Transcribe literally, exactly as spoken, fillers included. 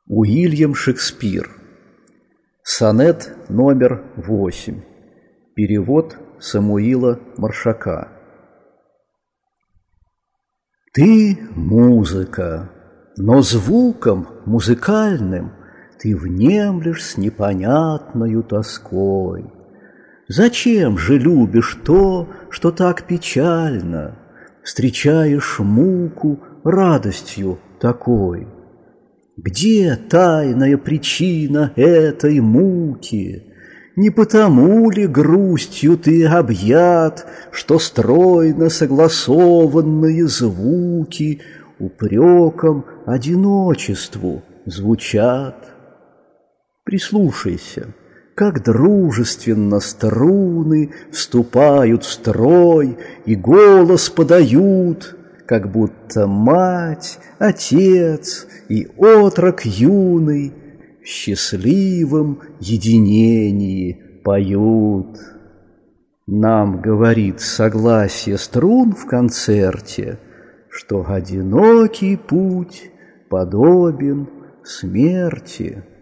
Уильям Шекспир. Сонет номер восемь. Перевод Самуила Маршака. Ты музыка, но звуком музыкальным ты внемлешь с непонятною тоской. Зачем же любишь то, что так печально, встречаешь муку радостью такой? Где тайная причина этой муки? Не потому ли грустью ты объят, что стройно согласованные звуки упреком одиночеству звучат? Прислушайся, как дружественно струны вступают в строй и голос подают, как будто мать, отец и отрок юный в счастливом единении поют. Нам говорит согласие струн в концерте, что одинокий путь подобен смерти.